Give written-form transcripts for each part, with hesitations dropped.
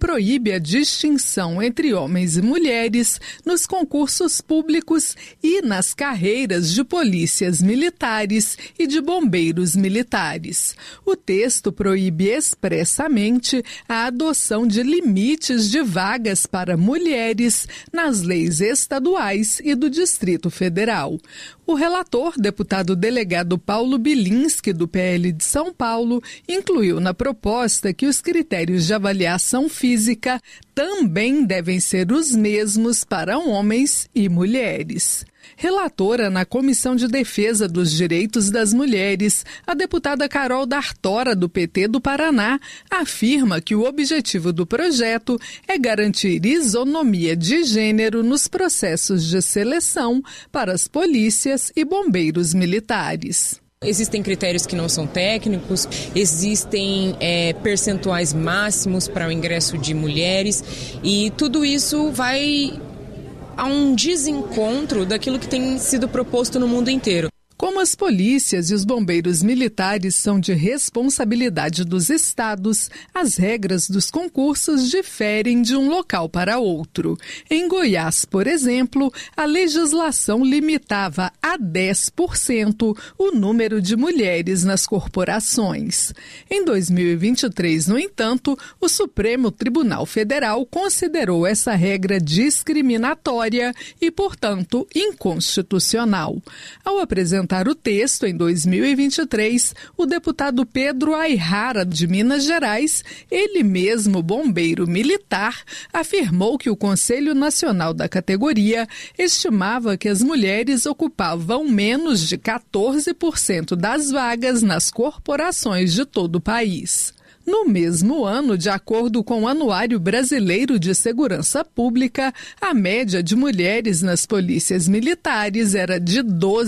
proíbe a distinção entre homens e mulheres nos concursos públicos e nas carreiras de polícias militares e de bombeiros militares. O texto proíbe expressamente a adoção de limites de vagas para mulheres nas leis estaduais e do Distrito Federal. O relator, deputado delegado Paulo Bilinski, do PL de São Paulo, incluiu na proposta que os critérios de avaliação física também devem ser os mesmos para homens e mulheres. Relatora na Comissão de Defesa dos Direitos das Mulheres, a deputada Carol D'Artora, do PT do Paraná, afirma que o objetivo do projeto é garantir isonomia de gênero nos processos de seleção para as polícias e bombeiros militares. Existem critérios que não são técnicos, existem percentuais máximos para o ingresso de mulheres e tudo isso vai a um desencontro daquilo que tem sido proposto no mundo inteiro. Como as polícias e os bombeiros militares são de responsabilidade dos estados, as regras dos concursos diferem de um local para outro. Em Goiás, por exemplo, a legislação limitava a 10% o número de mulheres nas corporações. Em 2023, no entanto, o Supremo Tribunal Federal considerou essa regra discriminatória e, portanto, inconstitucional. Ao apresentar o texto em 2023, o deputado Pedro Ayrara, de Minas Gerais, ele mesmo bombeiro militar, afirmou que o Conselho Nacional da categoria estimava que as mulheres ocupavam menos de 14% das vagas nas corporações de todo o país. No mesmo ano, de acordo com o Anuário Brasileiro de Segurança Pública, a média de mulheres nas polícias militares era de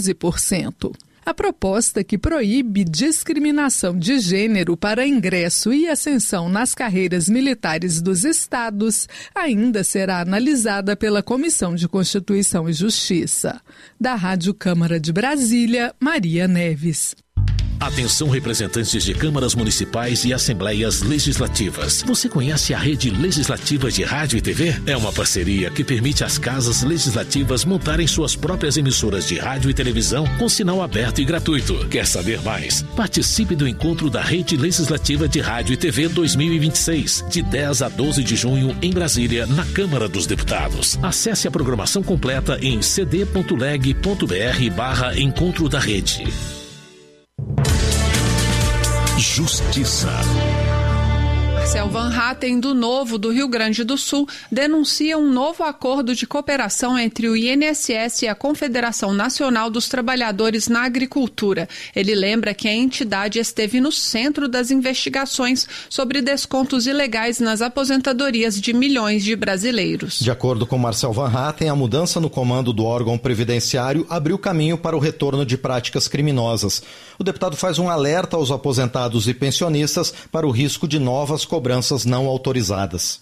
12%. A proposta que proíbe discriminação de gênero para ingresso e ascensão nas carreiras militares dos estados ainda será analisada pela Comissão de Constituição e Justiça. Da Rádio Câmara de Brasília, Maria Neves. Atenção, representantes de câmaras municipais e assembleias legislativas. Você conhece a Rede Legislativa de Rádio e TV? É uma parceria que permite às casas legislativas montarem suas próprias emissoras de rádio e televisão com sinal aberto e gratuito. Quer saber mais? Participe do encontro da Rede Legislativa de Rádio e TV 2026, de 10 a 12 de junho em Brasília, na Câmara dos Deputados. Acesse a programação completa em cd.leg.br/Encontro da Rede. Justiça. Marcel Van Hatten, do Novo, do Rio Grande do Sul, denuncia um novo acordo de cooperação entre o INSS e a Confederação Nacional dos Trabalhadores na Agricultura. Ele lembra que a entidade esteve no centro das investigações sobre descontos ilegais nas aposentadorias de milhões de brasileiros. De acordo com Marcel Van Hatten, a mudança no comando do órgão previdenciário abriu caminho para o retorno de práticas criminosas. O deputado faz um alerta aos aposentados e pensionistas para o risco de novas cobranças não autorizadas.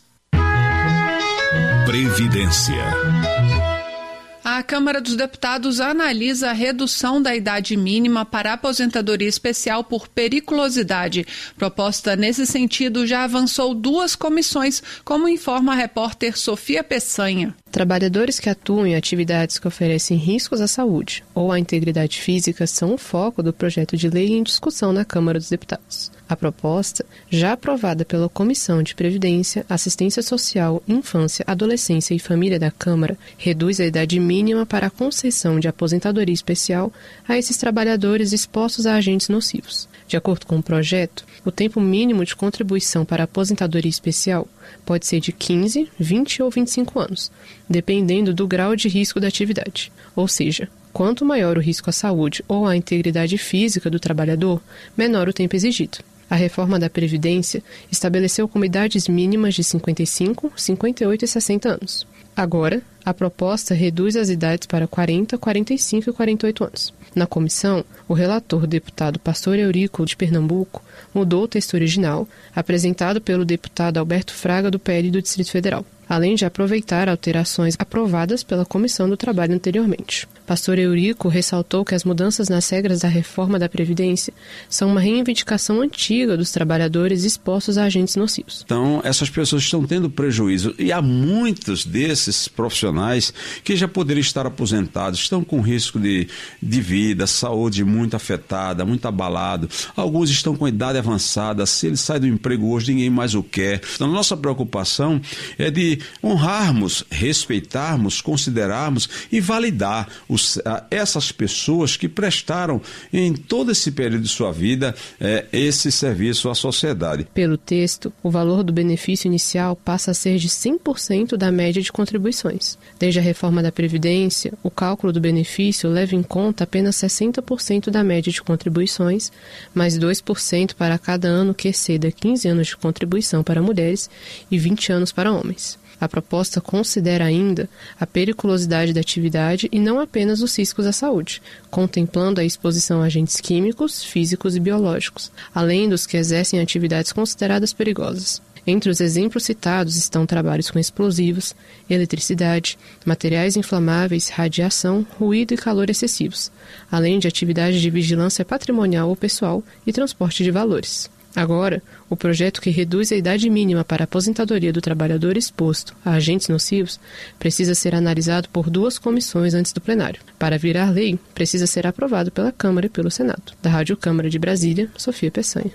Previdência. A Câmara dos Deputados analisa a redução da idade mínima para a aposentadoria especial por periculosidade. Proposta nesse sentido já avançou 2 comissões, como informa a repórter Sofia Peçanha. Trabalhadores que atuam em atividades que oferecem riscos à saúde ou à integridade física são o foco do projeto de lei em discussão na Câmara dos Deputados. A proposta, já aprovada pela Comissão de Previdência, Assistência Social, Infância, Adolescência e Família da Câmara, reduz a idade mínima para a concessão de aposentadoria especial a esses trabalhadores expostos a agentes nocivos. De acordo com o projeto, o tempo mínimo de contribuição para a aposentadoria especial pode ser de 15, 20 ou 25 anos, dependendo do grau de risco da atividade. Ou seja, quanto maior o risco à saúde ou à integridade física do trabalhador, menor o tempo exigido. A reforma da Previdência estabeleceu como idades mínimas de 55, 58 e 60 anos. Agora, a proposta reduz as idades para 40, 45 e 48 anos. Na comissão, o relator, deputado Pastor Eurico, de Pernambuco, mudou o texto original, apresentado pelo deputado Alberto Fraga, do PL do Distrito Federal, além de aproveitar alterações aprovadas pela Comissão do Trabalho anteriormente. Pastor Eurico ressaltou que as mudanças nas regras da reforma da Previdência são uma reivindicação antiga dos trabalhadores expostos a agentes nocivos. Então, essas pessoas estão tendo prejuízo e há muitos desses profissionais que já poderiam estar aposentados, estão com risco de vida, saúde muito afetada, muito abalado. Alguns estão com idade avançada, se ele sai do emprego hoje, ninguém mais o quer. Então, nossa preocupação é de honrarmos, respeitarmos, considerarmos e validar essas pessoas que prestaram em todo esse período de sua vida esse serviço à sociedade. Pelo texto, o valor do benefício inicial passa a ser de 100% da média de contribuições. Desde a reforma da Previdência, o cálculo do benefício leva em conta apenas 60% da média de contribuições, mais 2% para cada ano que exceda 15 anos de contribuição para mulheres e 20 anos para homens. A proposta considera ainda a periculosidade da atividade e não apenas os riscos à saúde, contemplando a exposição a agentes químicos, físicos e biológicos, além dos que exercem atividades consideradas perigosas. Entre os exemplos citados estão trabalhos com explosivos, eletricidade, materiais inflamáveis, radiação, ruído e calor excessivos, além de atividades de vigilância patrimonial ou pessoal e transporte de valores. Agora, o projeto que reduz a idade mínima para a aposentadoria do trabalhador exposto a agentes nocivos precisa ser analisado por 2 comissões antes do plenário. Para virar lei, precisa ser aprovado pela Câmara e pelo Senado. Da Rádio Câmara de Brasília, Sofia Peçanha.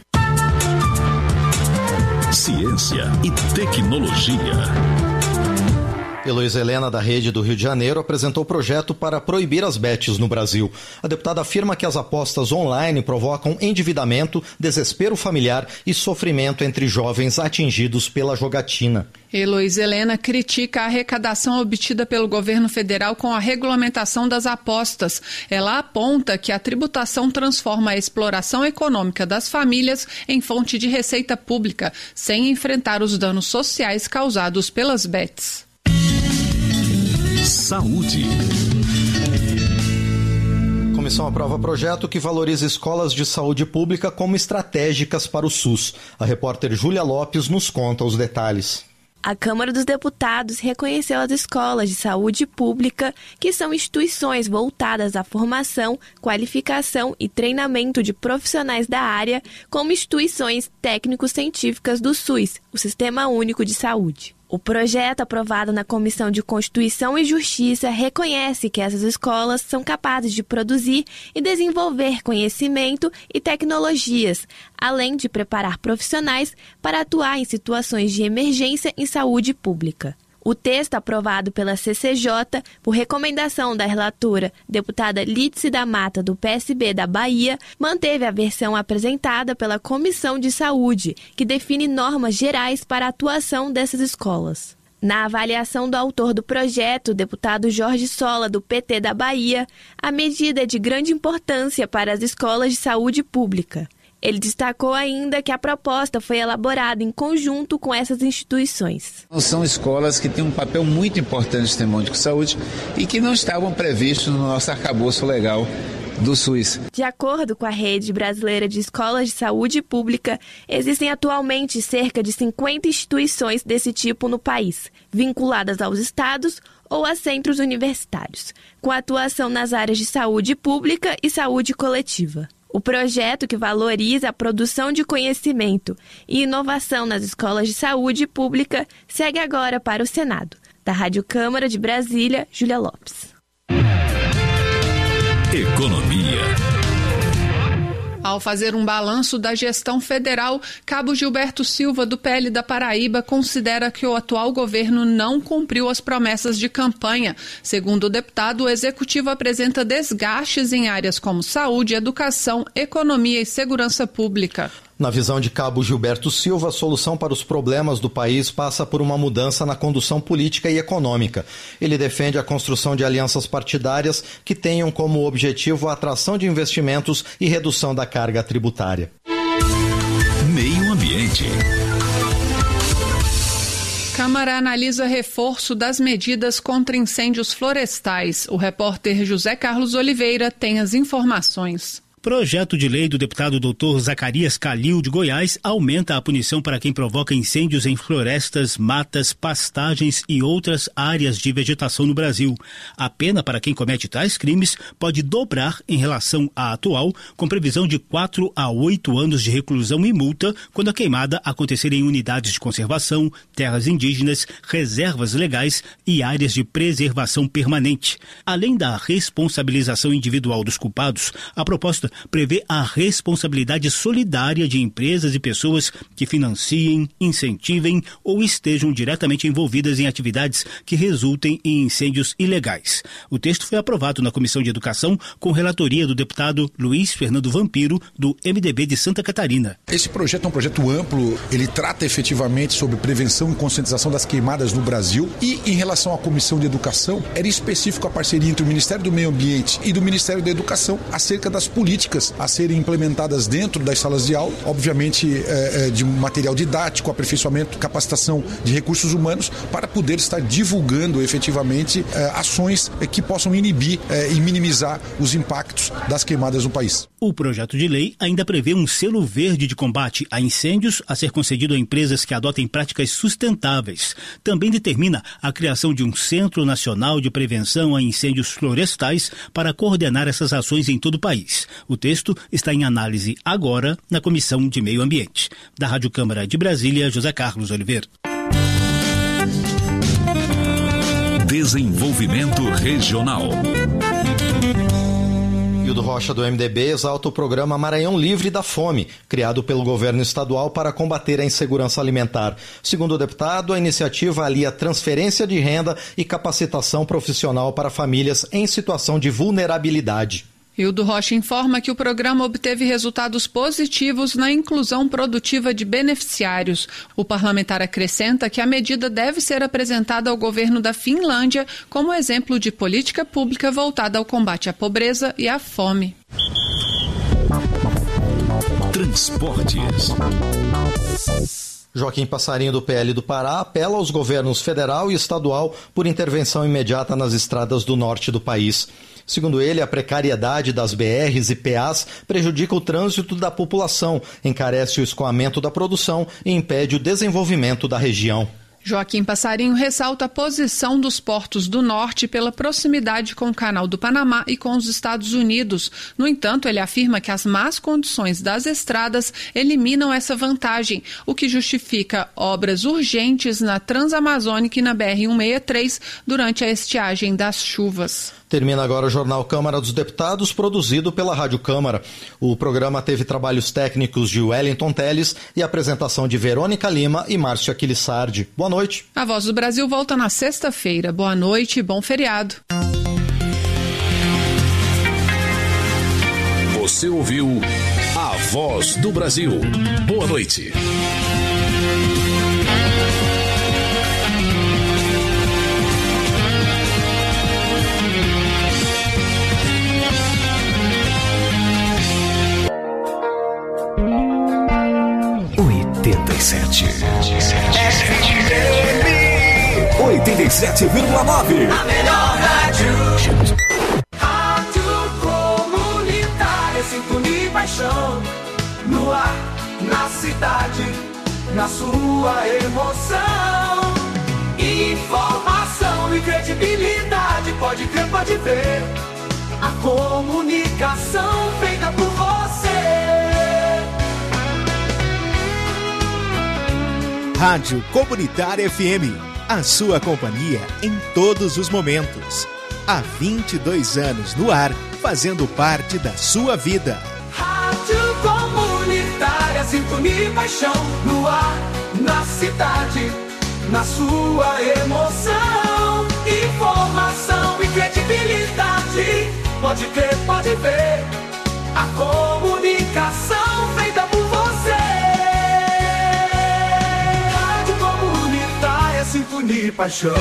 Ciência e tecnologia. Heloísa Helena, da Rede do Rio de Janeiro, apresentou o projeto para proibir as bets no Brasil. A deputada afirma que as apostas online provocam endividamento, desespero familiar e sofrimento entre jovens atingidos pela jogatina. Heloísa Helena critica a arrecadação obtida pelo governo federal com a regulamentação das apostas. Ela aponta que a tributação transforma a exploração econômica das famílias em fonte de receita pública, sem enfrentar os danos sociais causados pelas bets. Saúde. A comissão aprova projeto que valoriza escolas de saúde pública como estratégicas para o SUS. A repórter Júlia Lopes nos conta os detalhes. A Câmara dos Deputados reconheceu as escolas de saúde pública, que são instituições voltadas à formação, qualificação e treinamento de profissionais da área, como instituições técnico-científicas do SUS, o Sistema Único de Saúde. O projeto aprovado na Comissão de Constituição e Justiça reconhece que essas escolas são capazes de produzir e desenvolver conhecimento e tecnologias, além de preparar profissionais para atuar em situações de emergência em saúde pública. O texto aprovado pela CCJ, por recomendação da relatora, deputada Lídice da Mata, do PSB da Bahia, manteve a versão apresentada pela Comissão de Saúde, que define normas gerais para a atuação dessas escolas. Na avaliação do autor do projeto, o deputado Jorge Sola, do PT da Bahia, a medida é de grande importância para as escolas de saúde pública. Ele destacou ainda que a proposta foi elaborada em conjunto com essas instituições. São escolas que têm um papel muito importante no Sistema Único de Saúde e que não estavam previstos no nosso arcabouço legal do SUS. De acordo com a Rede Brasileira de Escolas de Saúde Pública, existem atualmente cerca de 50 instituições desse tipo no país, vinculadas aos estados ou a centros universitários, com atuação nas áreas de saúde pública e saúde coletiva. O projeto, que valoriza a produção de conhecimento e inovação nas escolas de saúde pública, segue agora para o Senado. Da Rádio Câmara de Brasília, Júlia Lopes. Economia. Ao fazer um balanço da gestão federal, Cabo Gilberto Silva, do PL da Paraíba, considera que o atual governo não cumpriu as promessas de campanha. Segundo o deputado, o executivo apresenta desgastes em áreas como saúde, educação, economia e segurança pública. Na visão de Cabo Gilberto Silva, a solução para os problemas do país passa por uma mudança na condução política e econômica. Ele defende a construção de alianças partidárias que tenham como objetivo a atração de investimentos e redução da carga tributária. Meio Ambiente. Câmara analisa reforço das medidas contra incêndios florestais. O repórter José Carlos Oliveira tem as informações. Projeto de lei do deputado Dr. Zacarias Calil de Goiás aumenta a punição para quem provoca incêndios em florestas, matas, pastagens e outras áreas de vegetação no Brasil. A pena para quem comete tais crimes pode dobrar em relação à atual, com previsão de 4 a 8 anos de reclusão e multa quando a queimada acontecer em unidades de conservação, terras indígenas, reservas legais e áreas de preservação permanente. Além da responsabilização individual dos culpados, a proposta prevê a responsabilidade solidária de empresas e pessoas que financiem, incentivem ou estejam diretamente envolvidas em atividades que resultem em incêndios ilegais. O texto foi aprovado na Comissão de Educação com relatoria do deputado Luiz Fernando Vampiro, do MDB de Santa Catarina. Esse projeto é um projeto amplo, ele trata efetivamente sobre prevenção e conscientização das queimadas no Brasil e em relação à Comissão de Educação, era específico a parceria entre o Ministério do Meio Ambiente e do Ministério da Educação acerca das políticas a serem implementadas dentro das salas de aula, obviamente de material didático, aperfeiçoamento, capacitação de recursos humanos, para poder estar divulgando efetivamente ações que possam inibir e minimizar os impactos das queimadas no país. O projeto de lei ainda prevê um selo verde de combate a incêndios a ser concedido a empresas que adotem práticas sustentáveis. Também determina a criação de um Centro Nacional de Prevenção a Incêndios Florestais para coordenar essas ações em todo o país. O texto está em análise agora na Comissão de Meio Ambiente. Da Rádio Câmara de Brasília, José Carlos Oliveira. Desenvolvimento Regional. Hildo Rocha, do MDB, exalta o programa Maranhão Livre da Fome, criado pelo governo estadual para combater a insegurança alimentar. Segundo o deputado, a iniciativa alia transferência de renda e capacitação profissional para famílias em situação de vulnerabilidade. Hildo Rocha informa que o programa obteve resultados positivos na inclusão produtiva de beneficiários. O parlamentar acrescenta que a medida deve ser apresentada ao governo da Finlândia como exemplo de política pública voltada ao combate à pobreza e à fome. Transportes. Joaquim Passarinho, do PL do Pará, apela aos governos federal e estadual por intervenção imediata nas estradas do norte do país. Segundo ele, a precariedade das BRs e PAs prejudica o trânsito da população, encarece o escoamento da produção e impede o desenvolvimento da região. Joaquim Passarinho ressalta a posição dos portos do norte pela proximidade com o Canal do Panamá e com os Estados Unidos. No entanto, ele afirma que as más condições das estradas eliminam essa vantagem, o que justifica obras urgentes na Transamazônica e na BR-163 durante a estiagem das chuvas. Termina agora o Jornal Câmara dos Deputados, produzido pela Rádio Câmara. O programa teve trabalhos técnicos de Wellington Teles e apresentação de Verônica Lima e Márcio Aquilissardi. Boa noite. A Voz do Brasil volta na sexta-feira. Boa noite e bom feriado. Você ouviu A Voz do Brasil. Boa noite. FM 87,9. A melhor rádio. Rádio comunitária, sintonia e paixão. No ar, na cidade, na sua emoção. Informação e credibilidade, pode crer, pode ver. A comunicação feita por você. Rádio Comunitária FM, a sua companhia em todos os momentos. Há 22 anos no ar, fazendo parte da sua vida. Rádio Comunitária, sintonia e paixão. No ar, na cidade, na sua emoção. Informação e credibilidade, pode crer, pode ver. A comunicação feita por você. Sintonia e paixão.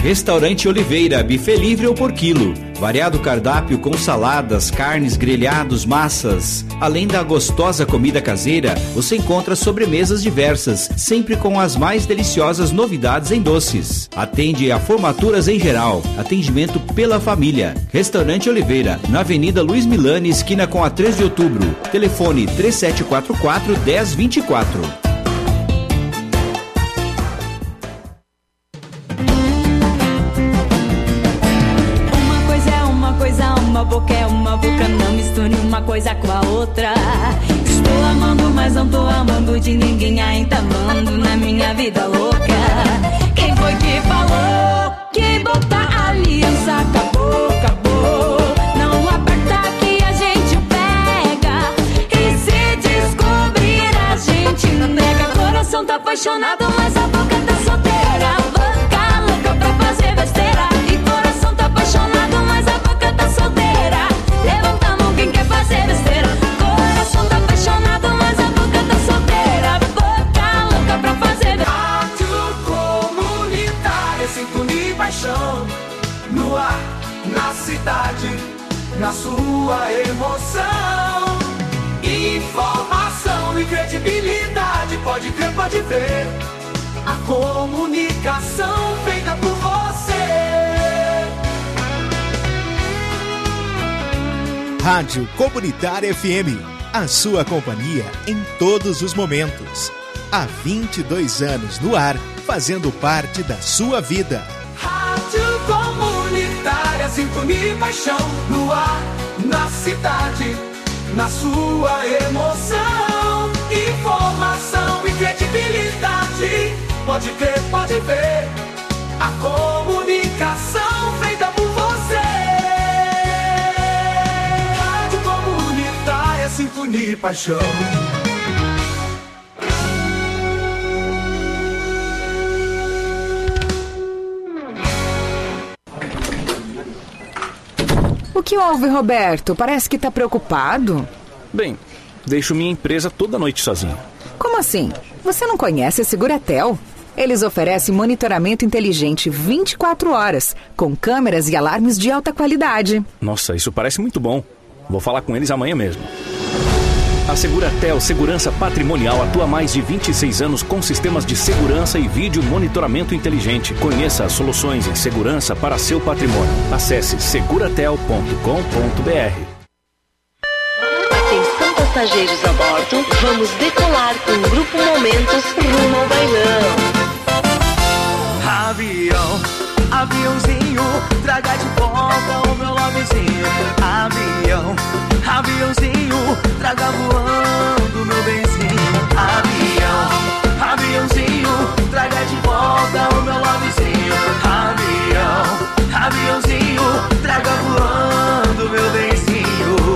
Restaurante Oliveira, buffet livre ou por quilo. Variado cardápio com saladas, carnes, grelhados, massas. Além da gostosa comida caseira, você encontra sobremesas diversas, sempre com as mais deliciosas novidades em doces. Atende a formaturas em geral. Atendimento pela família. Restaurante Oliveira, na Avenida Luiz Milani, esquina com a 3 de outubro. Telefone 3744-1024. Uma boca, não misture uma coisa com a outra. Estou amando, mas não tô amando de ninguém, ainda amando na minha vida louca. Quem foi que falou que botar aliança acabou, acabou? Não aperta que a gente pega, e se descobrir a gente nega. Coração tá apaixonado, mas a boca tá solteira. Boca louca pra fazer besteira. E coração tá apaixonado, mas a boca tá solteira. Levanta a mão quem quer fazer besteira. Coração tá apaixonado, mas a boca tá solteira. Boca louca pra fazer besteira. Rádio Comunitária, sintonia e paixão. No ar, na cidade, na sua emoção. Informação e credibilidade, pode crer, pode ver. A comunicação feita por você. Rádio Comunitária FM, a sua companhia em todos os momentos. Há 22 anos no ar, fazendo parte da sua vida. Rádio Comunitária, sintonia e paixão. No ar, na cidade, na sua emoção. Informação e credibilidade, pode crer, pode ver. A comunicação feita por você. Rádio Comunitária, sintonia e paixão. O que houve, Roberto? Parece que tá preocupado. Bem, deixo minha empresa toda noite sozinho. Como assim? Você não conhece a Seguratel? Eles oferecem monitoramento inteligente 24 horas, com câmeras e alarmes de alta qualidade. Nossa, isso parece muito bom. Vou falar com eles amanhã mesmo. A Seguratel Segurança Patrimonial atua há mais de 26 anos com sistemas de segurança e vídeo monitoramento inteligente. Conheça as soluções em segurança para seu patrimônio. Acesse seguratel.com.br. Atenção passageiros a bordo, vamos decolar com o Grupo Momentos rumo ao bailão. Avião, aviãozinho, traga de volta o meu lovezinho. Avião, aviãozinho, traga voando meu benzinho. Avião, aviãozinho, traga de volta o meu lovezinho. Avião, aviãozinho, traga voando meu benzinho.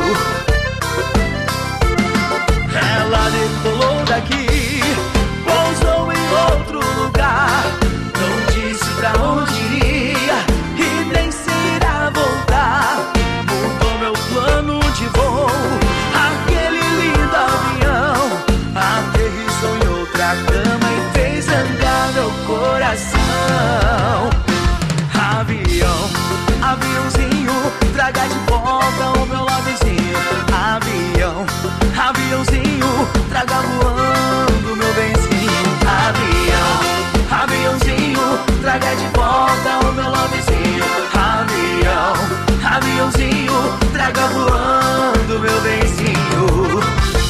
Ela decolou daqui, pousou em outro lugar. Não disse pra onde iria e nem se irá voltar. Mudou meu plano de voo, aquele lindo avião aterrissou em outra cama e fez andar meu coração. Avião, aviãozinho, traga de volta o meu lovezinho. Avião, aviãozinho, traga voando meu benzinho. Avião, aviãozinho, traga de volta o meu lovezinho. Avião, aviãozinho, traga voando meu benzinho.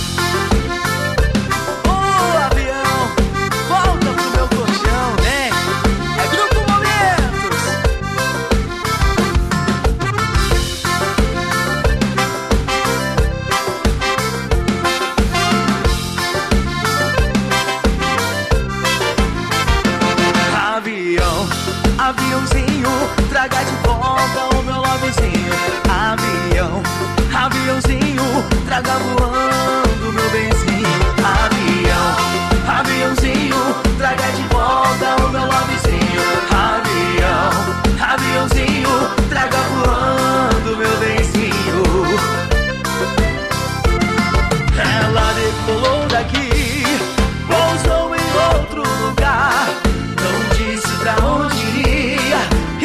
Ô avião, volta pro meu colchão, né? É Grupo Momentos. Avião, aviãozinho, traga de volta o meu lovezinho. Avião, aviãozinho, traga voando meu benzinho. Avião, aviãozinho, traga de volta o meu lovezinho. Avião, aviãozinho, traga voando meu benzinho. Ela decolou daqui, pousou em outro lugar. Não disse pra onde iria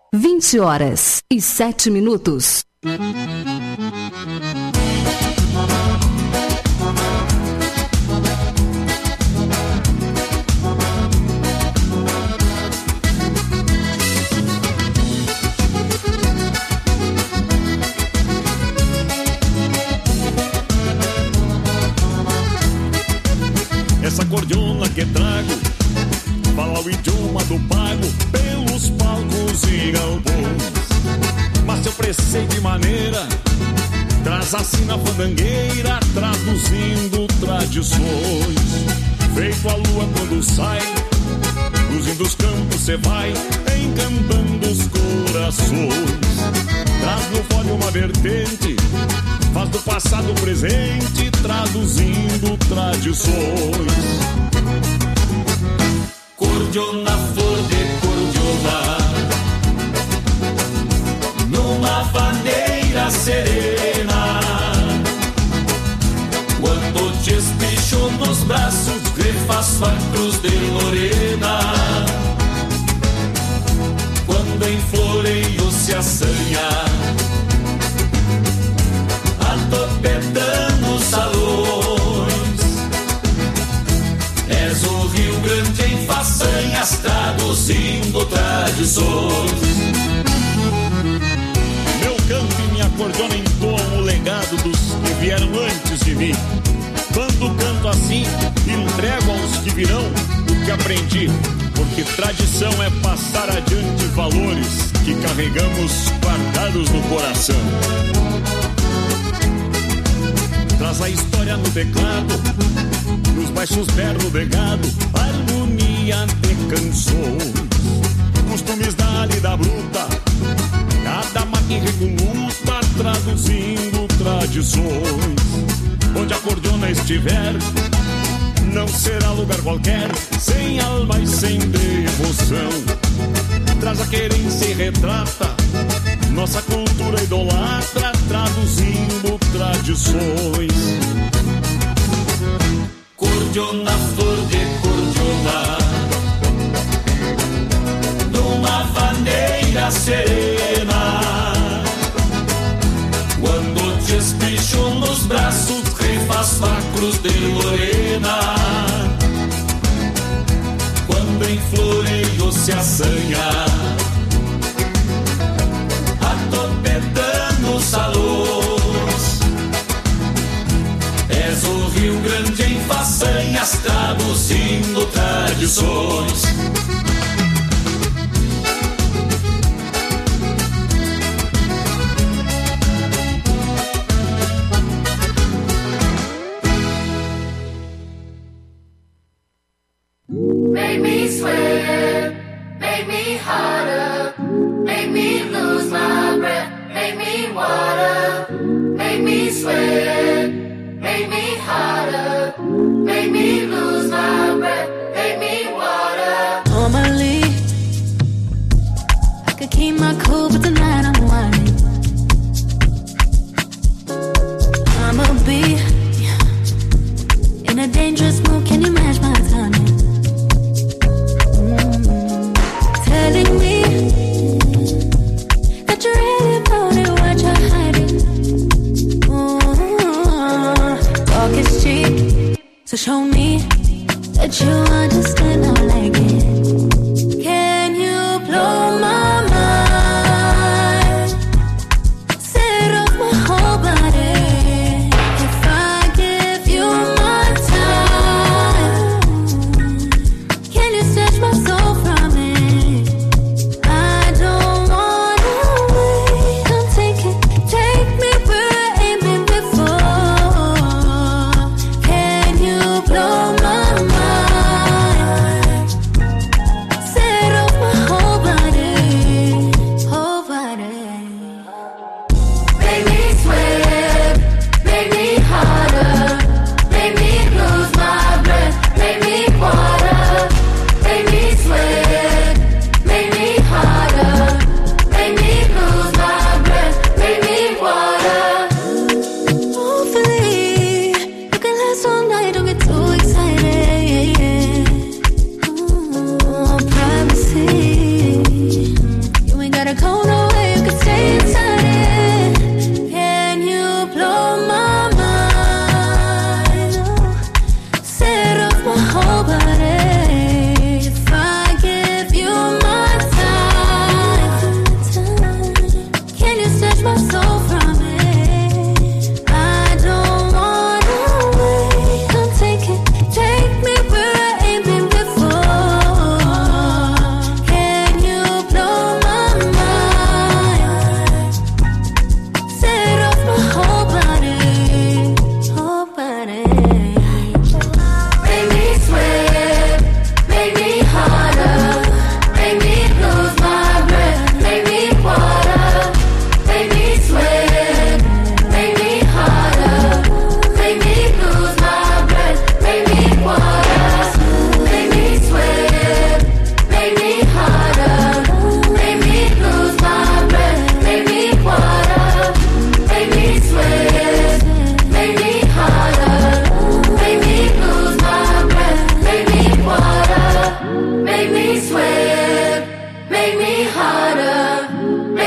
20h07. Essa cordiona que trago fala o idioma do pago pelos palcos e galpões. Mas seu preceito de maneira traz assim na fandangueira, traduzindo tradições. Feito a lua quando sai, luzindo os campos cê vai, encantando os corações. Traz no fole uma vertente, faz do passado presente, traduzindo tradições. Cordiona, flor de cordiona, numa vaneira serena. Quando te espicho nos braços, refaço a cruz de Lorena. Quando em floreio se assanha, atopetando os salões. És o Rio Grande em façanhas, traduzindo tradições. Meu canto e minha cordiona entoam o legado dos que vieram antes de mim. Quando canto assim, entrego aos que virão o que aprendi. Porque tradição é passar adiante valores que carregamos guardados no coração. Traz a história no teclado, nos baixos berro de gado, harmonia de canções. Costumes da lida bruta, cada máquina com luta, traduzindo tradições. Onde a cordiona estiver, não será lugar qualquer, sem alma e sem devoção. Traz a querência e retrata nossa cultura idolatra, traduzindo tradições. Cordiona, flor de cordiona, numa vaneira serena. Quando te espicho nos braços, refaço a cruz de Lorena. Quando em floreio se assanha, atopetando os salões. És o Rio Grande em façanhas, traduzindo tradições. Make me sweat, make me harder, make me lose my breath, make me water, make me sweat, make me harder, make me lose my breath, make me water. Normally, I could keep my cool, but tonight I'm whining. I'ma be in a dangerous mood, can you match my timing? Telling me that you really about it, what you're hiding. Talk is cheap, so show me that you understand how I like it. Can you blow my mind? Set off my whole body. If I give you my time, can you snatch my soul from me? I don't wanna wait. Come take me where I ain't been before. Can you blow my mind?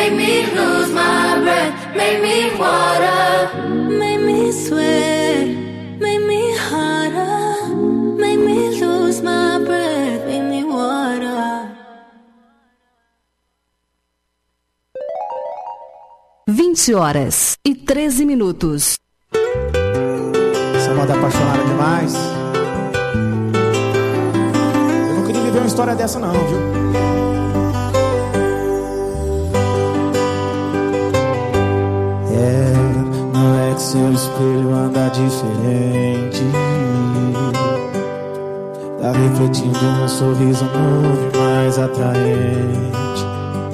make me lose my breath, make me water, make me sweat, make me harder, make me lose my breath, make me water. 20h13. Essa moda apaixonada demais. Eu não queria viver uma história dessa não, viu? Não é que seu espelho anda diferente. Tá refletindo um sorriso novo e mais atraente.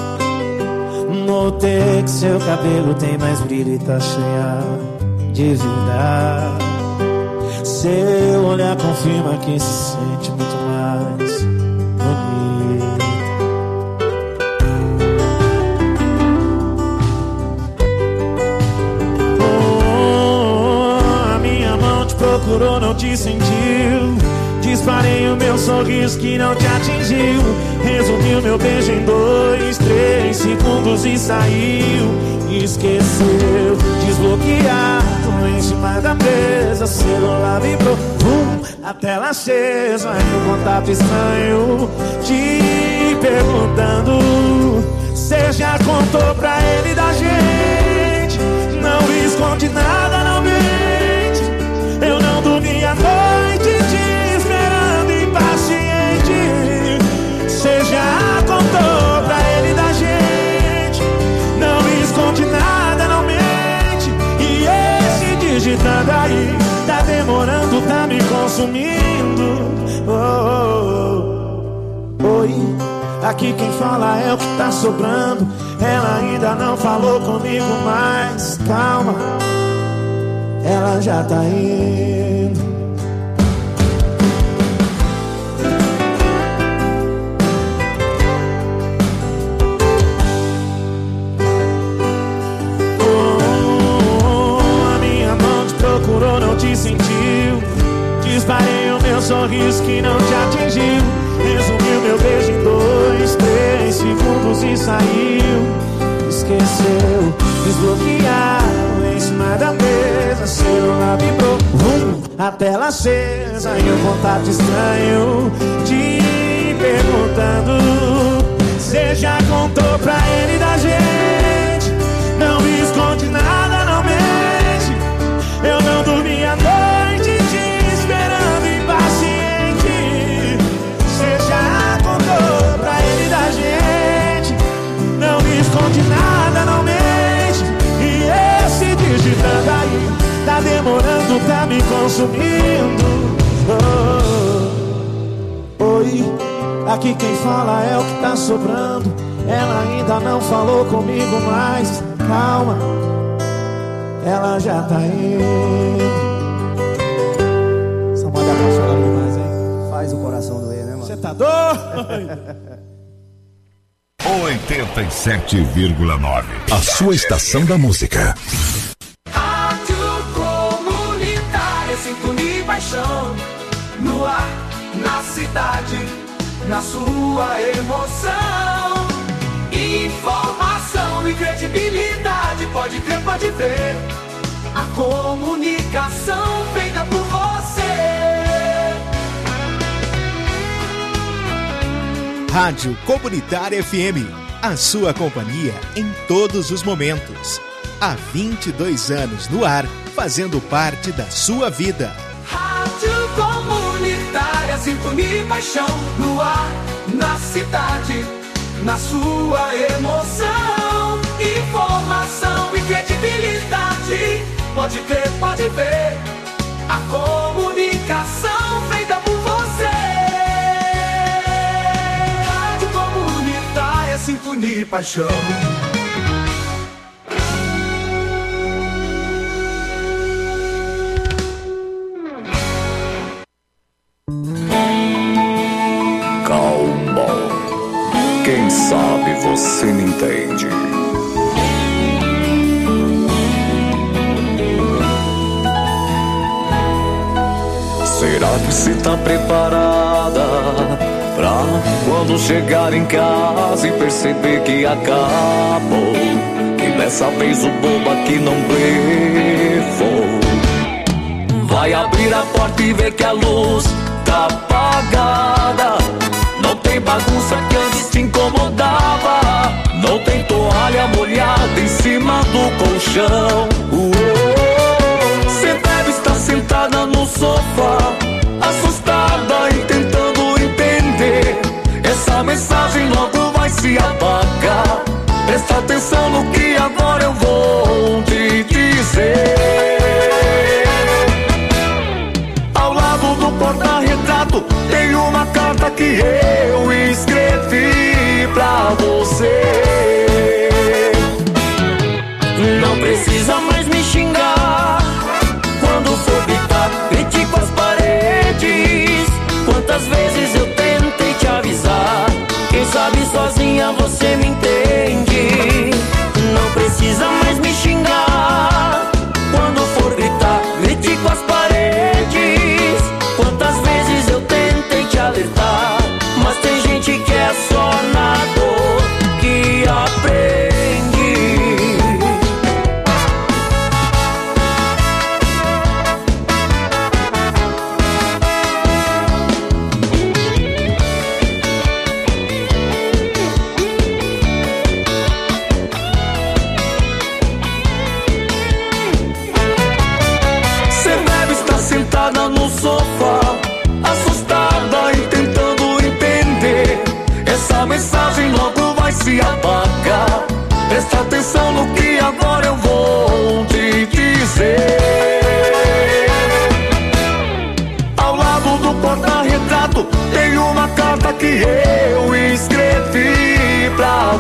Notei que seu cabelo tem mais brilho e tá cheia de vida. Seu olhar confirma que se sente muito mais bonito. A minha mão te procurou, não te sentiu. Disparei o meu sorriso que não te atingiu. Resumiu meu beijo em 2, 3 segundos e saiu. Esqueceu, desbloqueado em cima da mesa. Celular vibrou, a tela acesa. E um contato estranho te perguntando. Cê já contou pra ele da gente? Não esconde nada, não mente. Eu não dormi a noite te esperando impaciente. Cê já contou pra ele da gente? Não esconde nada, não mente. E esse digitando aí tá demorando, tá me consumindo. Oi, aqui quem fala é o que tá sobrando. Ela ainda não falou comigo, mas calma, ela já tá indo. Procurou, não te sentiu. Disparei o meu sorriso que não te atingiu. Resumiu meu beijo em 2, 3 segundos e saiu. Esqueceu, desbloqueado em cima da mesa. Celular vibrou, a tela acesa. E um contato estranho te perguntando. Cê já contou pra ele da gente? Não esconde nada, não mente. Eu não dormi a noite te esperando impaciente. Cê já contou pra ele da gente? Não me esconde nada, não mente. E esse digitando aí tá demorando, tá me consumindo. Oi, aqui quem fala é o que tá sobrando. Ela ainda não falou comigo, mas calma, ela já tá indo. Essa moda apaixonada demais, hein? Faz o coração doer, né, mano? Você tá doido? 87,9. A sua estação da música. Rádio Comunitária, sintonia e paixão. No ar, na cidade, na sua emoção. Informação e credibilidade, pode crer, pode ver. A comunicação feita por você. Rádio Comunitária FM, a sua companhia em todos os momentos. Há 22 anos no ar, fazendo parte da sua vida. Rádio Comunitária, sintonia e paixão. No ar, na cidade, na sua emoção. Informação e credibilidade, pode crer, pode ver. A comunicação feita por você. Rádio Comunitária, sintonia e paixão. Calma, quem sabe você me entende. Será que você tá preparada Pra quando chegar em casa e perceber que acabou, que dessa vez o bobo aqui não blefou. Vai abrir a porta e ver que a luz tá apagada. Não tem bagunça que antes te incomodava. Não tem toalha molhada em cima do colchão. Cê deve estar sentada no sofá, assustada e tentando entender. Essa mensagem logo vai se apagar. Presta atenção no que agora eu vou te dizer. Ao lado do porta-retrato tem uma carta que eu escrevi pra você. Não precisa mais me xingar. Quando for gritar, grite com as paredes. Quantas vezes eu tentei te avisar. Quem sabe sozinha você me entende. Não precisa mais me xingar. Quando for gritar, grite com as paredes. Quantas vezes eu tentei te alertar. Mas tem gente que é só na dor que aprende. No sofá, assustada e tentando entender. Essa mensagem logo vai se apagar. Presta atenção no que agora eu vou te dizer. Ao lado do porta-retrato tem uma carta que eu escrevi pra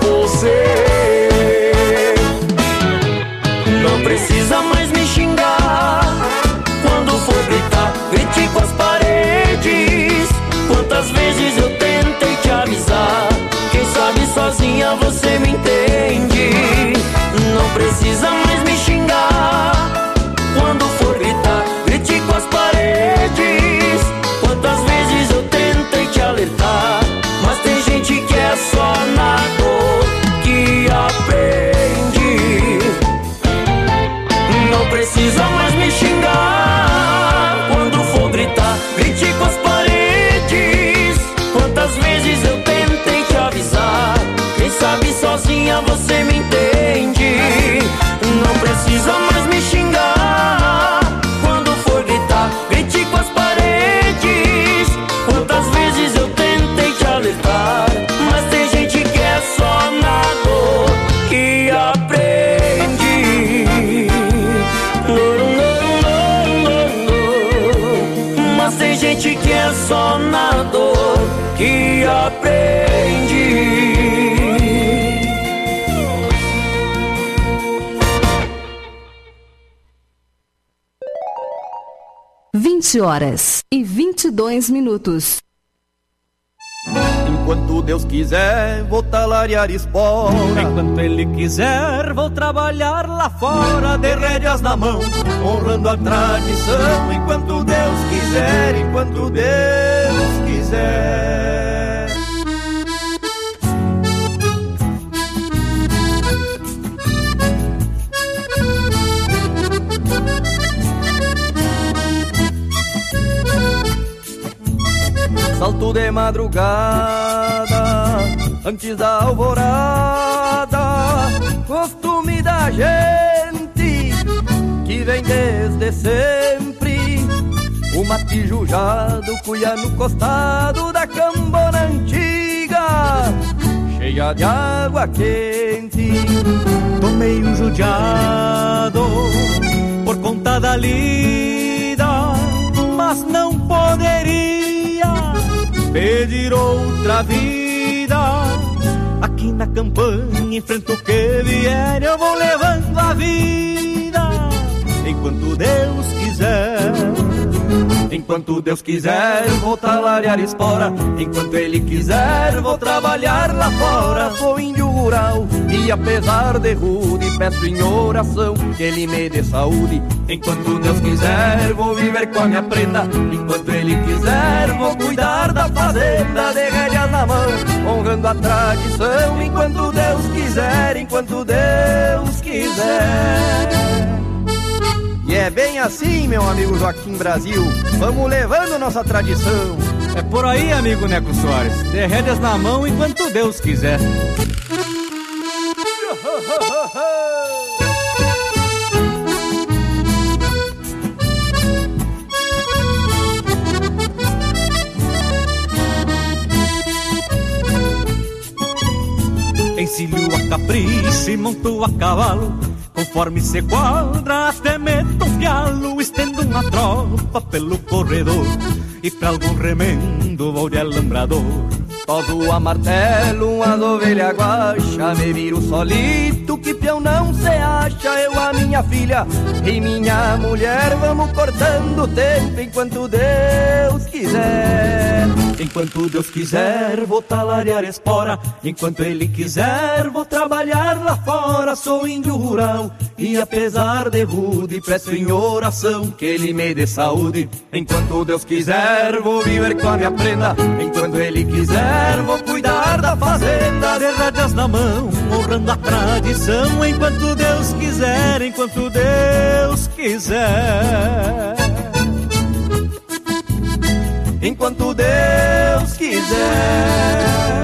você. Não precisa mais me xingar. Quando for gritar, grite com as paredes. Quantas vezes eu tentei te avisar. Quem sabe sozinha você me entende. Não precisa mais me xingar. Quando for gritar, grite com as paredes. Quantas vezes eu tentei te alertar. Mas tem gente que é só na dor que aprende. Não precisa mais me xingar. Quando for gritar, grite com as paredes. Quantas vezes eu tentei te avisar. Quem sabe sozinha você me entende. Não precisa mais me xingar. Quando for gritar, grite com as paredes. Quantas vezes eu tentei te alertar. Mas tem gente que é só na dor que aprende. Mas tem gente que é só na dor que aprende. 20h22. Enquanto Deus quiser, vou talariar espora. Enquanto Ele quiser, vou trabalhar lá fora, de rédeas na mão, honrando a tradição. Enquanto Deus quiser, enquanto Deus quiser. Salto de madrugada, antes da alvorada, costume da gente que vem desde sempre. O matijujado cuia no costado da cambona antiga, cheia de água quente. Tô meio judiado por conta da lida, mas não poderia pedir outra vida. Aqui na campanha, enfrento o que vier, eu vou levando a vida. Enquanto Deus quiser, enquanto Deus quiser, vou talarear espora. Enquanto Ele quiser, vou trabalhar lá fora. Sou índio rural e E apesar de rude, peço em oração que Ele me dê saúde. Enquanto Deus quiser, vou viver com a minha prenda. Enquanto Ele quiser, vou cuidar da fazenda, de rédeas na mão, honrando a tradição. Enquanto Deus quiser, enquanto Deus quiser. E é bem assim, meu amigo Joaquim Brasil, vamos levando nossa tradição. É por aí, amigo Neco Soares, de rédeas na mão enquanto Deus quiser. Encilho a capricho e monto a cavalo, conforme se quadra até meto um pialo. Estendo uma tropa pelo corredor e pra algum remendo vou de alambrador. Todo a martelo, as ovelhas guaxa, me viro solito, que peão não se acha. Eu, a minha filha e minha mulher, vamos cortando o tempo enquanto Deus quiser. Enquanto Deus quiser, vou talarear espora. Enquanto Ele quiser, vou trabalhar lá fora. Sou índio rural e apesar de rude, peço em oração que Ele me dê saúde. Enquanto Deus quiser, vou viver com a minha prenda. Enquanto Ele quiser, vou cuidar da fazenda, de rédeas na mão, honrando a tradição. Enquanto Deus quiser, enquanto Deus quiser. Enquanto Deus quiser.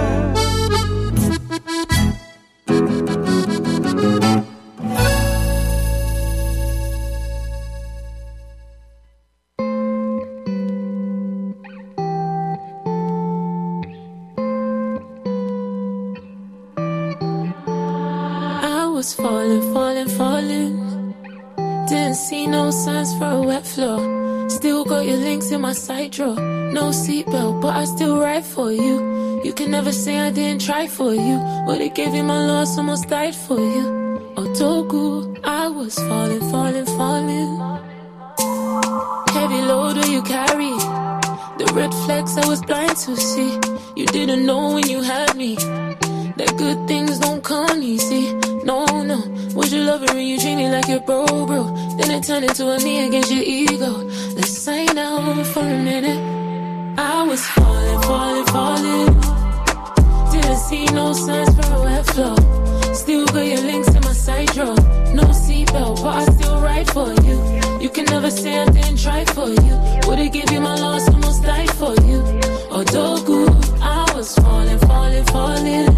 I was falling, falling, falling. Didn't see no signs for a wet floor. Still got your links in my side drawer. No seatbelt, but I still ride for you. You can never say I didn't try for you. Would've gave you my loss, almost died for you. Oh, Togu, I was falling, falling, falling. Heavy load will you carry? The red flags I was blind to see. You didn't know when you had me that good things don't come easy. No, no, was you loving when you treat me like your bro? Then it turned into a me against your ego. Let's sign out for a minute. I was falling, falling, falling. Didn't see no signs for a wet floor. Still got your links in my side drawer. No seatbelt, but I still ride for you. You can never say I didn't try for you. Would've give you my loss, almost died for you. Oh, Dogu, I was falling, falling, falling.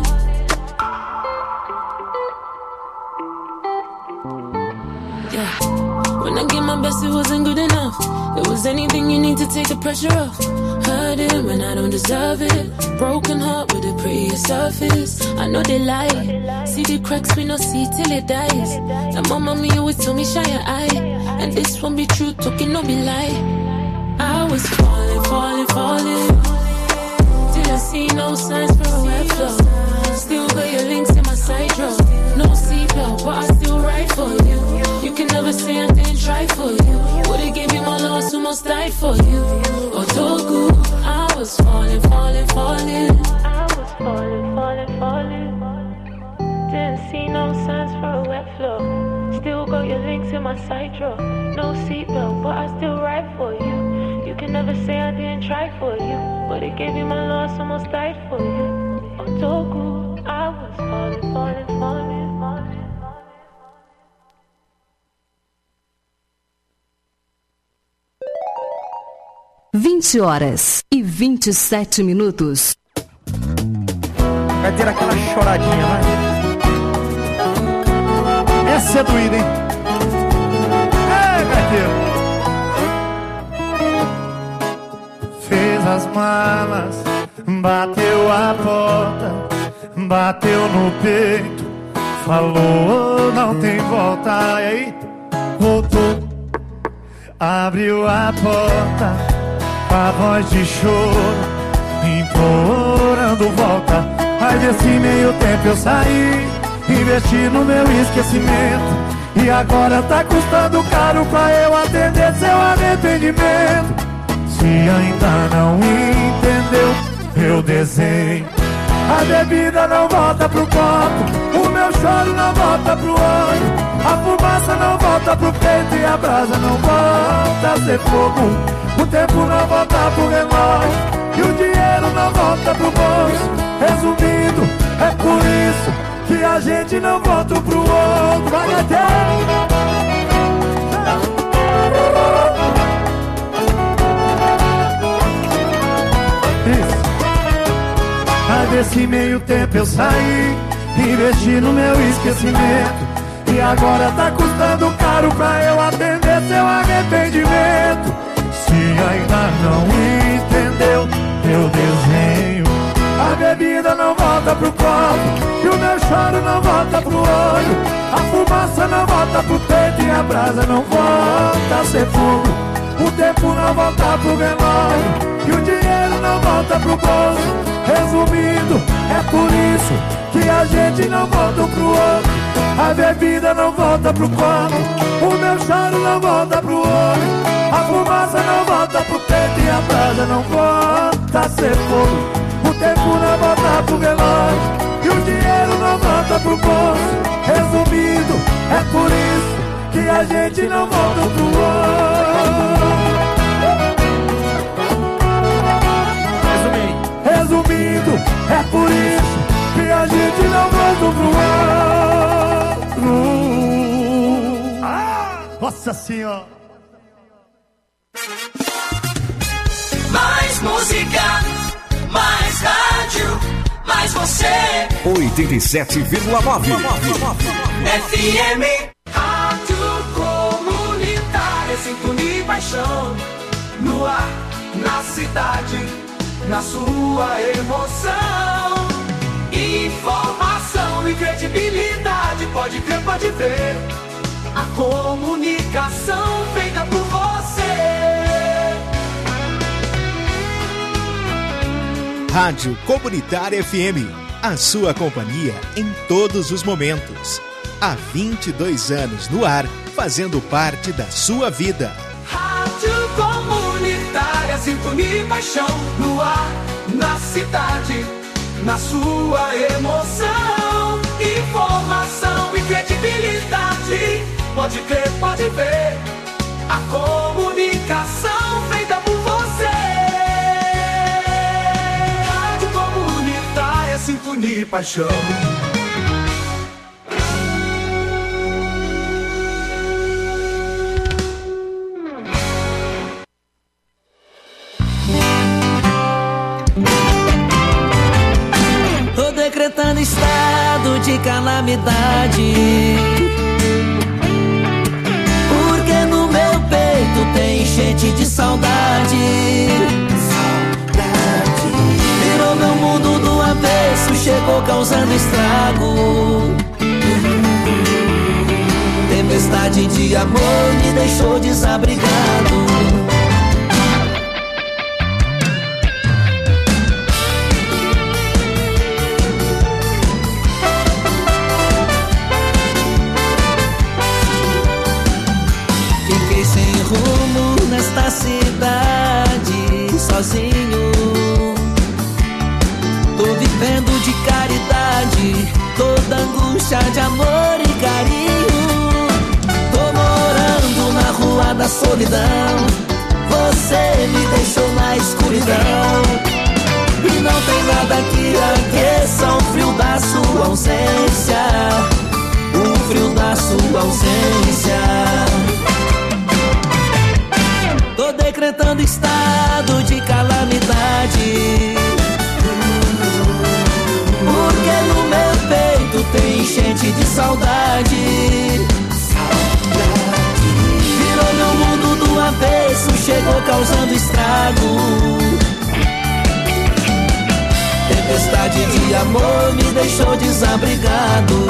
When I gave my best, it wasn't good enough. It was anything you need to take the pressure off. Hurting when I don't deserve it. Broken heart with a prettier surface. I know they lie. See the cracks we no see till it dies. The mama me always told me shine your eye. And this won't be true, talking no be lie. I was falling, falling, falling. Didn't see no signs for a wet floor. Still got your links in my side drawer. No seatbelt, but I still ride for you. You can never say I didn't try for you. Would've gave you my loss, almost died for you. Oh, Togu, I was falling, falling, falling. I was falling, falling, falling. Didn't see no signs for a wet floor. Still got your links in my side drawer. No seatbelt, but I still ride for you. You can never say I didn't try for you. Would've gave you my loss, almost died for you. Oh, Togu, I was falling, falling, falling. 20 horas e 27 minutos. Vai ter aquela choradinha, vai. Essa é doída, hein? Fez as malas, bateu a porta, bateu no peito, falou não tem volta. E aí, voltou, abriu a porta, a voz de choro, implorando volta. Mas desse meio tempo eu saí, investi no meu esquecimento, e agora tá custando caro pra eu atender seu arrependimento. Se ainda não entendeu meu desenho, a bebida não volta pro copo, o meu choro não volta pro olho, a fumaça não volta pro peito e a brasa não volta a ser fogo. O tempo não volta pro relógio e o dinheiro não volta pro bolso. Resumindo, é por isso que a gente não volta pro outro. Vai, Gateiro! Mas nesse meio tempo eu saí, investi no meu esquecimento, e agora tá custando caro pra eu atender seu arrependimento. Se ainda não entendeu meu desenho, a bebida não volta pro copo e o meu choro não volta pro olho. A fumaça não volta pro peito e a brasa não volta a ser fogo. O tempo não volta pro relógio e o dinheiro não volta pro bolso. Resumindo, é por isso que a gente não volta um pro outro. A bebida não volta pro copo, o meu choro não volta pro olho. A fumaça não volta pro peito e a brasa não volta a ser fogo. O tempo não volta pro relógio e o dinheiro não volta pro bolso. Resumindo, é por isso que a gente não volta pro outro. Resumindo, é por isso que a gente não volta pro outro. Nossa Senhora! Mais música, mais rádio, mais você. 87,9 FM. Rádio Comunitária, sintonia e paixão. No ar, na cidade, na sua emoção. Informação e credibilidade, pode crer, pode ver. A comunicação feita por você. Rádio Comunitária FM, a sua companhia em todos os momentos. Há 22 anos no ar, fazendo parte da sua vida. Rádio Comunitária, sintonia e paixão. No ar, na cidade, na sua emoção. Informação e credibilidade, pode crer, pode ver. A comunicação feita por você. Rádio Comunitária, sintonia e paixão. Decretando estado de calamidade, porque no meu peito tem enchente de saudade. Virou meu mundo do avesso, chegou causando estrago. Tempestade de amor me deixou desabrigado. Nesta cidade, sozinho, tô vivendo de caridade, toda angústia de amor e carinho. Tô morando na rua da solidão, você me deixou na escuridão. E não tem nada que aqueça o frio da sua ausência, o frio da sua ausência. Tô decretando estado de calamidade, porque no meu peito tem enchente de saudade. Virou meu mundo do avesso, chegou causando estrago. Tempestade de amor me deixou desabrigado.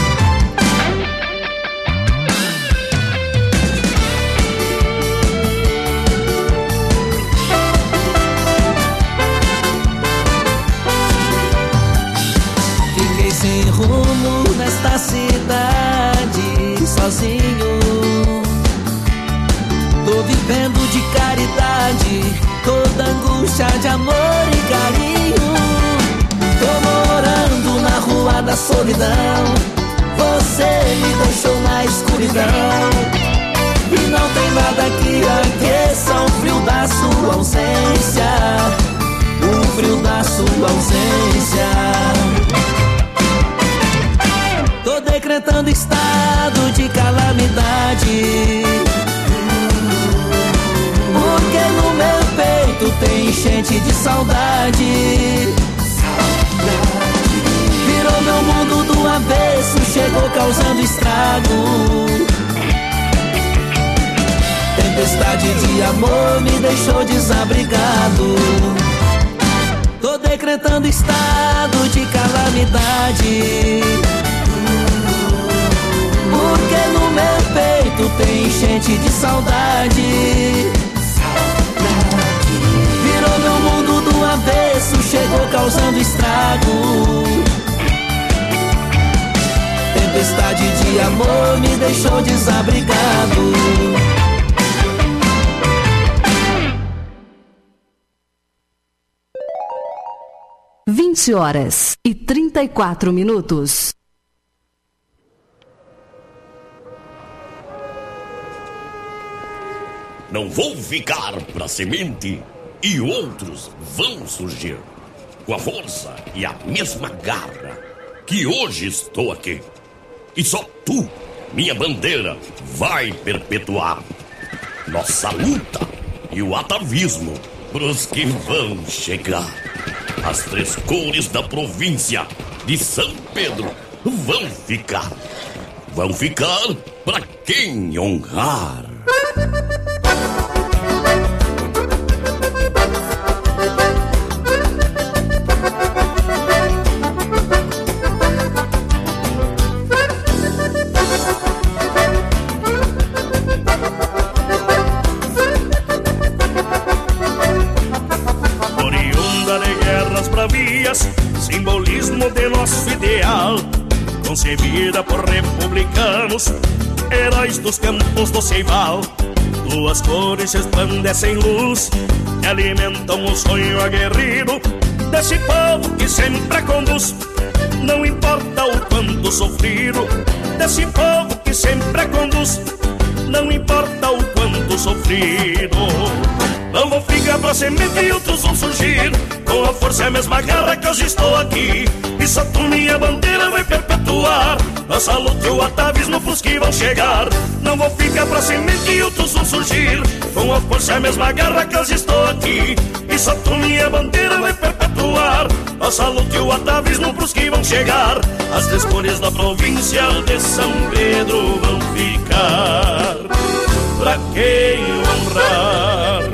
Sem rumo nesta cidade, sozinho, tô vivendo de caridade, toda angústia de amor e carinho. Tô morando na rua da solidão, solidão. E não tem nada que aqueça o frio da sua ausência, o frio da sua ausência. Tô decretando estado de calamidade, porque no meu peito tem enchente de saudade. Virou meu mundo do avesso, chegou causando estrago. Tempestade de amor me deixou desabrigado. Tô decretando estado de calamidade, porque no meu peito tem enchente de saudade. Virou meu mundo do avesso, chegou causando estrago. Tempestade de amor me deixou desabrigado. 20h34. Não vou ficar pra semente e outros vão surgir com a força e a mesma garra que hoje estou aqui. E só tu, minha bandeira, vai perpetuar nossa luta e o atavismo pros que vão chegar. As 3 cores da província de São Pedro vão ficar pra quem honrar. Simbolismo de nosso ideal, concebida por republicanos, heróis dos campos do Ceival. 2 cores resplandecem luz que alimentam o sonho aguerrido desse povo que sempre conduz, não importa o quanto sofrido. Desse povo que sempre conduz, não importa o quanto sofrido. Não vou ficar pra semente e outros vão surgir com a força e a mesma garra que hoje estou aqui. E só tu, minha bandeira, vai perpetuar nossa luta e o atavismo pros que vão chegar. Não vou ficar pra semente e outros vão surgir com a força e a mesma garra que hoje estou aqui. E só tu, minha bandeira, vai perpetuar nossa luta e o atavismo pros que vão chegar. As 3 cores da província de São Pedro vão ficar pra quem honrar.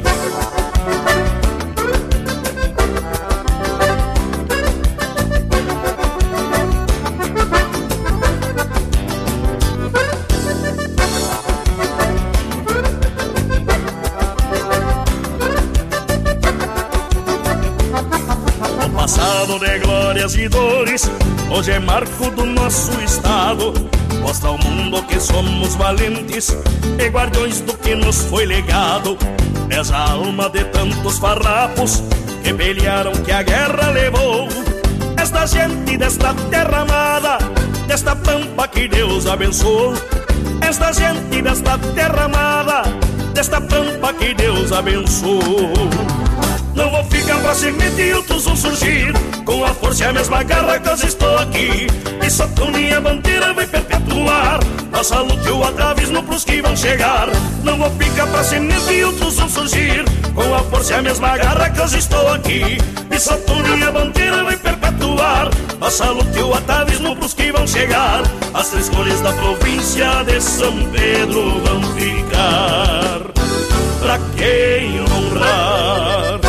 De glórias e dores, hoje é marco do nosso estado. Mostra ao mundo que somos valentes e guardiões do que nos foi legado. És a alma de tantos farrapos que pelearam, que a guerra levou. És da gente desta terra amada, desta pampa que Deus abençoou. És da gente desta terra amada, desta pampa que Deus abençoou. Não vou ficar pra semente e outros vão surgir com a força e a mesma garra que hoje estou aqui. E só tu, minha bandeira, vai perpetuar nossa luta e o atavismo pros que vão chegar. Não vou ficar pra semente e outros vão surgir com a força e a mesma garra que hoje estou aqui. E só tu, minha bandeira, vai perpetuar nossa luta e o atavismo pros que vão chegar. As 3 cores da província de São Pedro vão ficar pra quem honrar.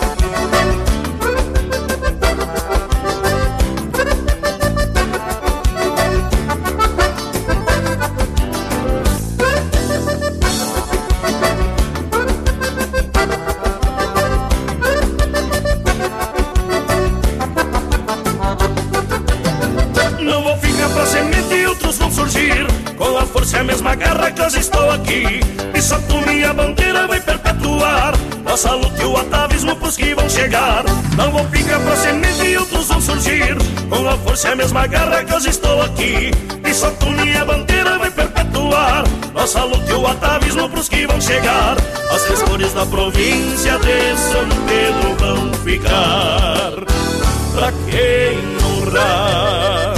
Com a força e a mesma garra que hoje estou aqui. E só tu, minha bandeira, vai perpetuar nossa luta e o atavismo pros que vão chegar. Não vou ficar pra semente e outros vão surgir com a força e a mesma garra que hoje estou aqui. E só tu, minha bandeira, vai perpetuar nossa luta e o atavismo pros que vão chegar. As 3 cores da província de São Pedro vão ficar pra quem honrar.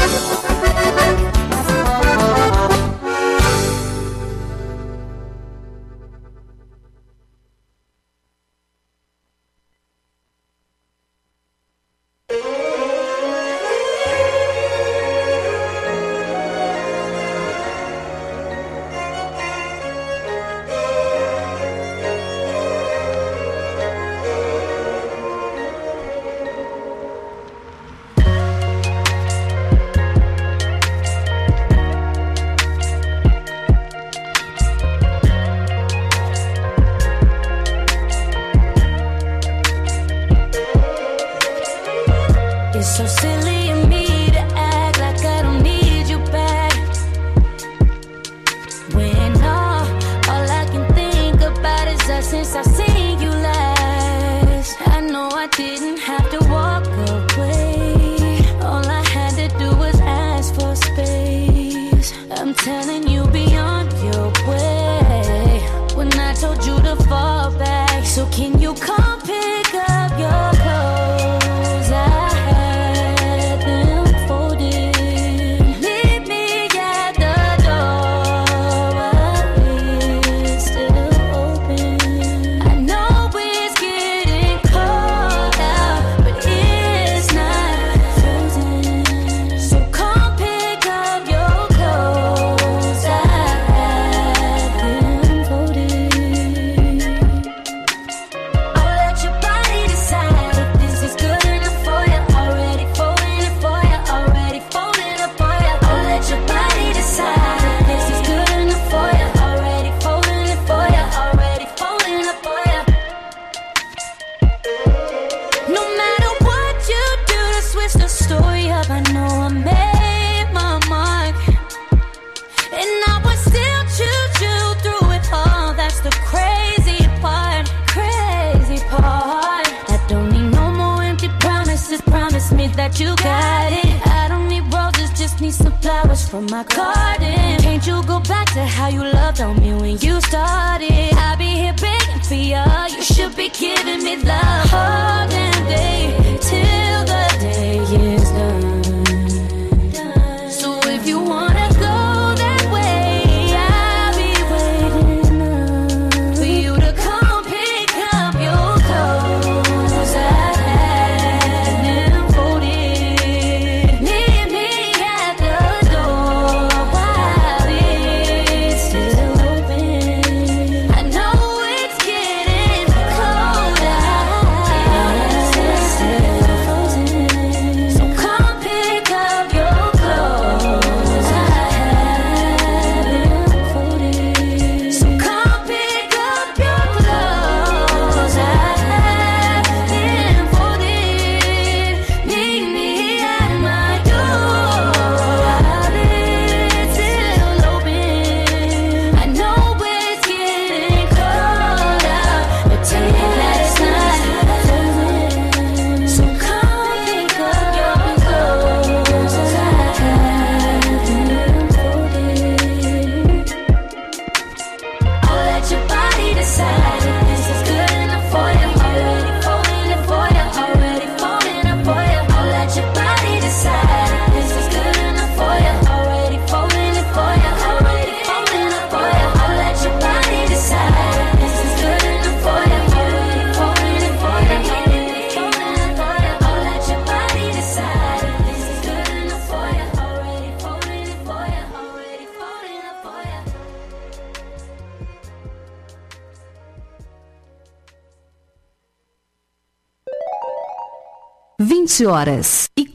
Horas e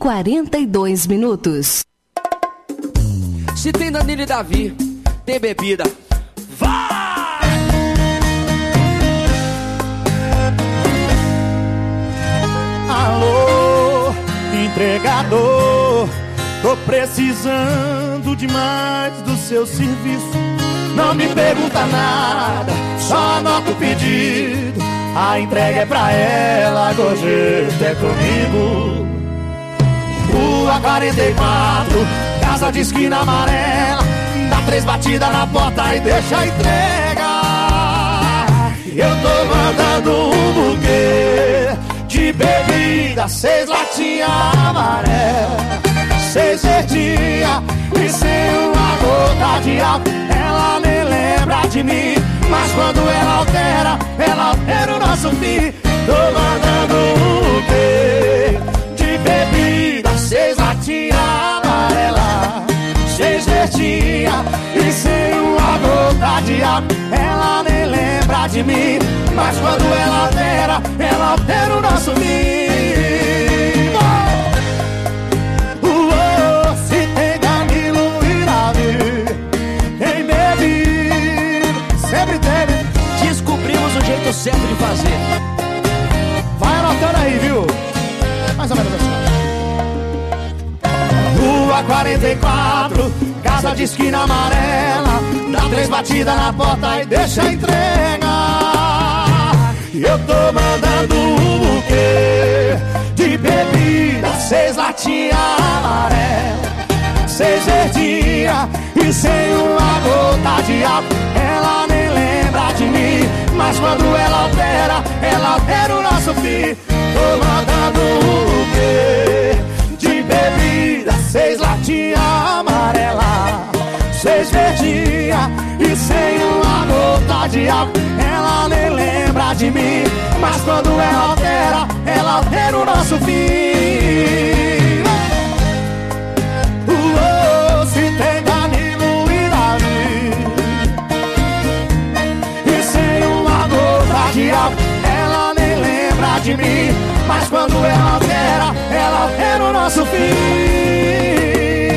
42 minutos. Se tem Danilo e Davi, tem bebida. Vai! Alô, entregador, tô precisando demais do seu serviço. Não me pergunta nada, só anota o pedido. A entrega é pra ela, gorjeta é comigo. Rua 44, casa de esquina amarela. Dá 3 batidas na porta e deixa a entrega. Eu tô mandando um buquê de bebida, 6 latinhas amarelas, 6 verdinhas e sem uma gota de álcool. Ela nem lembra de mim, mas quando ela altera o nosso fim. Tô mandando um buquê de bebida, 6 latinhas amarelas, 6 verdinhas e sem uma gota de álcool. Ela nem lembra de mim, mas quando ela altera o nosso fim. Se tem Danilo e Davi, tem bebido, sempre teve. Descobrimos o jeito certo de fazer. Vai anotando aí, viu? Mais ou menos assim. Rua 44, casa de esquina amarela, dá 3 batidas na porta e deixa a entrega. Eu tô mandando um buquê de bebida, 6 latinhas amarelas, 6 verdinhas e sem uma gota de álcool. Ela nem lembra de mim, mas quando ela altera o nosso fim. Tô mandando um buquê de bebida, 6 latinhas amarelas, 6 verdinhas e sem uma gota de álcool. Ela nem lembra de mim, mas quando ela altera o nosso fim. Se tem Danilo e Davi e sem uma gota de álcool. Ela nem lembra de mim, mas quando ela altera o nosso fim.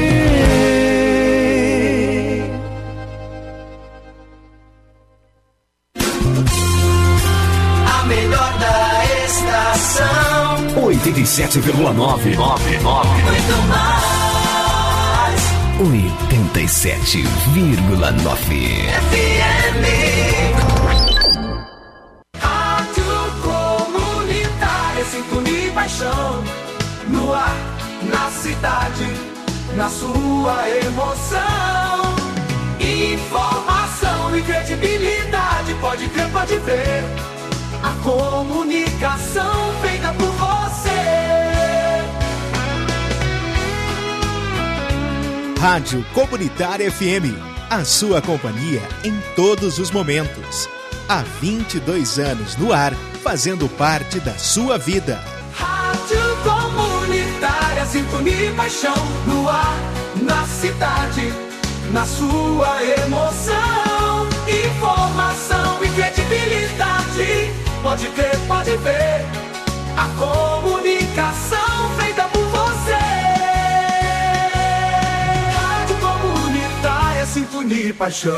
A melhor da estação 87,9. Muito mais 87,9 FM. Rádio Comunitária, sintonia e paixão. No ar, na cidade, na sua emoção. Informação e credibilidade, pode crer, pode ver. A comunicação feita por você. Rádio Comunitária FM, a sua companhia em todos os momentos. Há 22 anos no ar, fazendo parte da sua vida. Rádio Comunitária, sintonia e paixão. No ar, na cidade, na sua emoção. Informação e credibilidade, pode crer, pode ver. A comunicação feita por você. Rádio Comunitária, sintonia e paixão.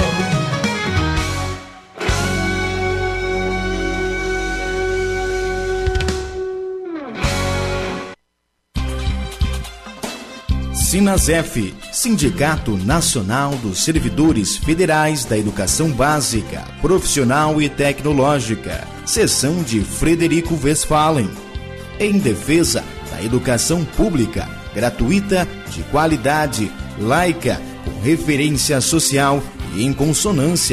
Sinasef, Sindicato Nacional dos Servidores Federais da Educação Básica, Profissional e Tecnológica, seção de Frederico Westphalen, em defesa da educação pública, gratuita, de qualidade, laica, com referência social e em consonância